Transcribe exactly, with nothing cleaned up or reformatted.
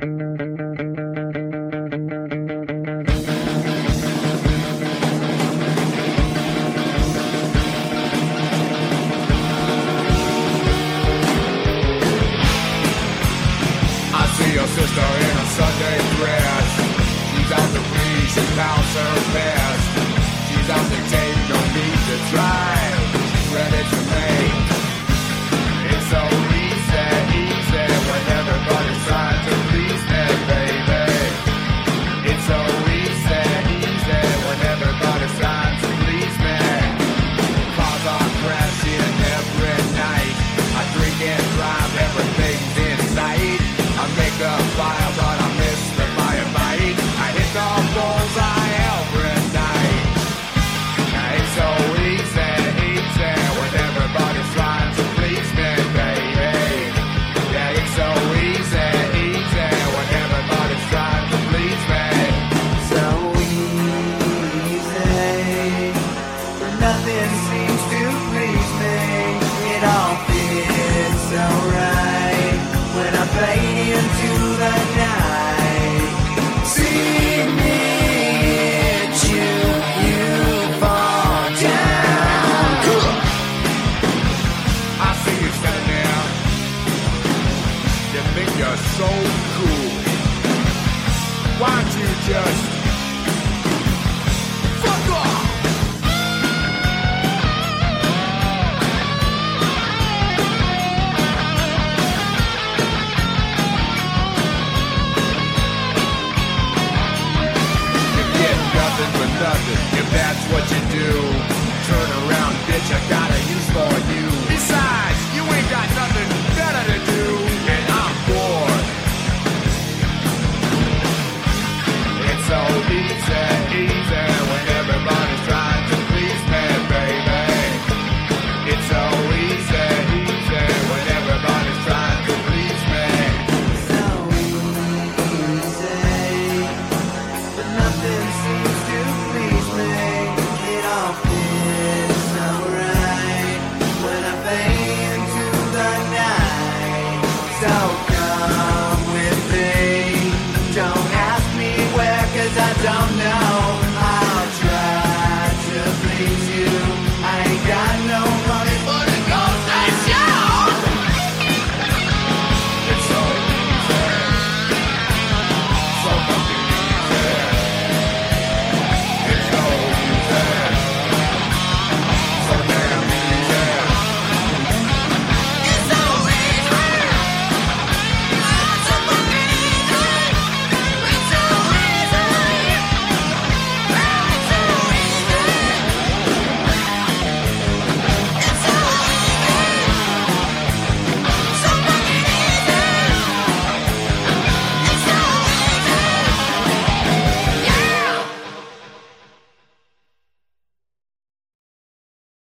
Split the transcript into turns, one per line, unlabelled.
Your sister in a Sunday dress. She's out to please, she pounds her best. She's out to take, no need to try. She's ready to make. It's so easy, easy when everybody's trying to please me, baby. It's so easy, easy when everybody's trying to please me. Cars are crashing every night. I drink and drive, everything's in sight. I make a fire, but I miss the firefight. I hit the bullseye every night. Now it's so easy, easy when everybody's trying to please me, baby. Yeah, it's so easy, easy when everybody's trying to please me.
So easy, nothing seems to please me. It all fits so right when I fade into the night. See me hit you, you fall down.
I see you standing there. You think you're so cool. Why don't you just